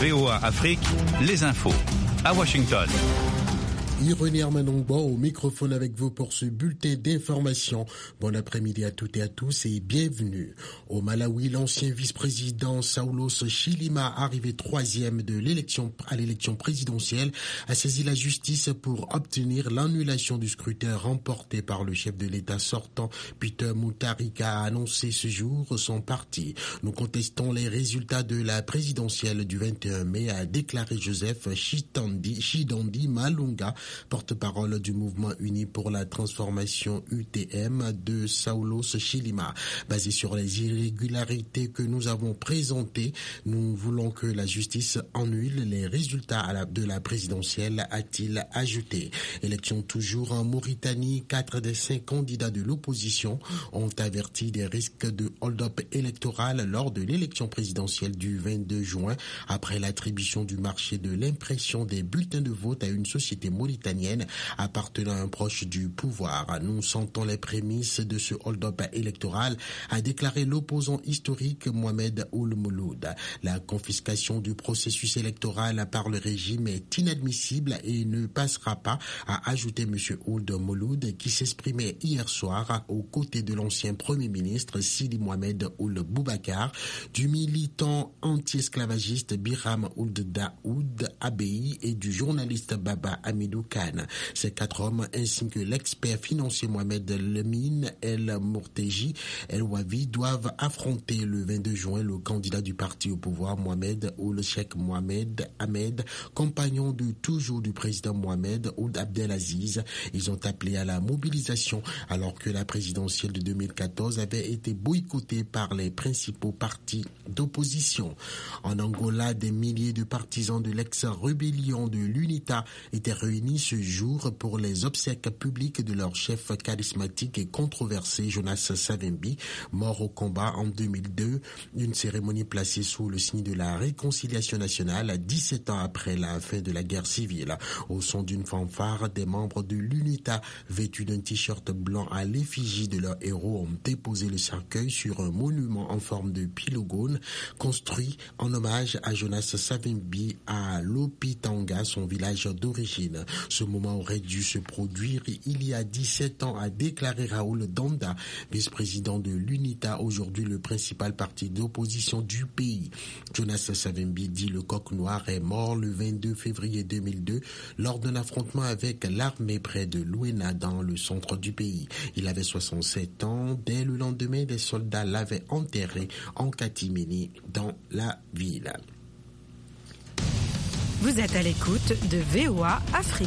VOA Afrique, les infos. À Washington. Ironie Armanongbo au microphone avec vous pour ce bulletin d'information. Bon après-midi à toutes et à tous et bienvenue. Au Malawi, l'ancien vice-président Saulos Chilima, arrivé troisième à l'élection présidentielle, a saisi la justice pour obtenir l'annulation du scrutin remporté par le chef de l'État sortant. Peter Mutharika a annoncé ce jour son parti. Nous contestons les résultats de la présidentielle du 21 mai, a déclaré Joseph Chidandi Malunga, porte-parole du mouvement uni pour la transformation UTM de Saulos Chilima. Basé sur les irrégularités que nous avons présentées, nous voulons que la justice annule les résultats de la présidentielle, a-t-il ajouté. Élection toujours en Mauritanie, 4 des 5 candidats de l'opposition ont averti des risques de hold-up électoral lors de l'élection présidentielle du 22 juin, après l'attribution du marché de l'impression des bulletins de vote à une société mauritanienne appartenant à un proche du pouvoir. Nous sentons les prémices de ce hold-up électoral, a déclaré l'opposant historique Mohamed Ould Mouloud. La confiscation du processus électoral par le régime est inadmissible et ne passera pas, a ajouté M. Ould Mouloud, qui s'exprimait hier soir aux côtés de l'ancien Premier ministre Sidi Mohamed Ould Boubacar, du militant anti-esclavagiste Biram Ould Daoud Abei et du journaliste Baba Hamidou Khan. Ces 4 hommes ainsi que l'expert financier Mohamed Lemine El Morteji El Wavi doivent affronter le 22 juin le candidat du parti au pouvoir Mohamed Ould Cheikh Mohamed Ahmed, compagnon de toujours du président Mohamed Ould Abdelaziz. Ils ont appelé à la mobilisation alors que la présidentielle de 2014 avait été boycottée par les principaux partis d'opposition. En Angola, des milliers de partisans de l'ex-rébellion de l'UNITA étaient réunis ce jour pour les obsèques publiques de leur chef charismatique et controversé Jonas Savimbi, mort au combat en 2002, une cérémonie placée sous le signe de la réconciliation nationale 17 ans après la fin de la guerre civile. Au son d'une fanfare, des membres de l'UNITA vêtus d'un t-shirt blanc à l'effigie de leur héros ont déposé le cercueil sur un monument en forme de pylône construit en hommage à Jonas Savimbi à Lopitanga, son village d'origine. Ce moment aurait dû se produire il y a 17 ans, a déclaré Raoul Danda, vice-président de l'UNITA, aujourd'hui le principal parti d'opposition du pays. Jonas Savimbi, dit le Coq Noir, est mort le 22 février 2002 lors d'un affrontement avec l'armée près de Luena dans le centre du pays. Il avait 67 ans. Dès le lendemain, des soldats l'avaient enterré en catimini dans la ville. Vous êtes à l'écoute de VOA Afrique.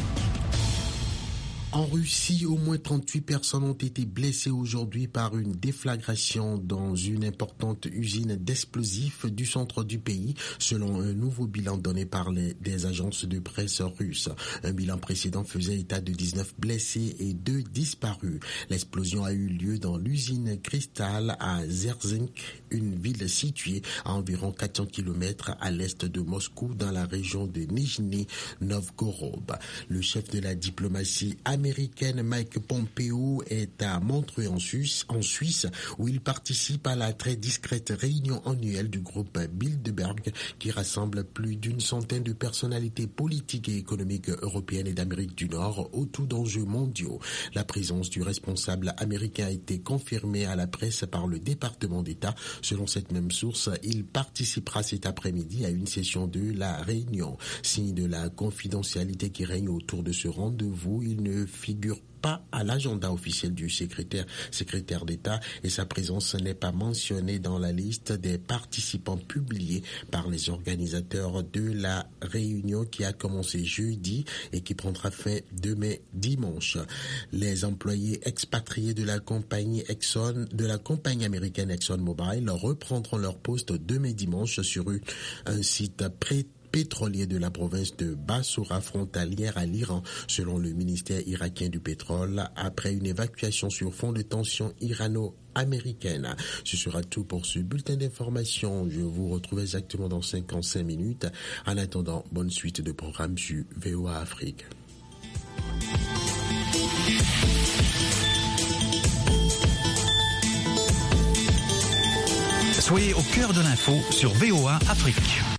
En Russie, au moins 38 personnes ont été blessées aujourd'hui par une déflagration dans une importante usine d'explosifs du centre du pays, selon un nouveau bilan donné par des agences de presse russes. Un bilan précédent faisait état de 19 blessés et 2 disparus. L'explosion a eu lieu dans l'usine Crystal à Zerzink, une ville située à environ 400 km à l'est de Moscou, dans la région de Nijni Novgorod. Le chef de la diplomatie américaine Mike Pompeo est à Montreux en Suisse, où il participe à la très discrète réunion annuelle du groupe Bilderberg qui rassemble plus d'une centaine de personnalités politiques et économiques européennes et d'Amérique du Nord autour d'enjeux mondiaux. La présence du responsable américain a été confirmée à la presse par le département d'État. Selon cette même source, il participera cet après-midi à une session de la réunion. Signe de la confidentialité qui règne autour de ce rendez-vous, il ne figure pas à l'agenda officiel du secrétaire d'État et sa présence n'est pas mentionnée dans la liste des participants publiée par les organisateurs de la réunion qui a commencé jeudi et qui prendra fin demain dimanche. Les employés expatriés de la compagnie américaine ExxonMobil reprendront leur poste demain dimanche sur un site pétrolier de la province de Bassoura, frontalière à l'Iran, selon le ministère irakien du pétrole, après une évacuation sur fond de tension irano-américaine. Ce sera tout pour ce bulletin d'information. Je vous retrouve exactement dans 55 minutes. En attendant, bonne suite de programmes sur VOA Afrique. Soyez au cœur de l'info sur VOA Afrique.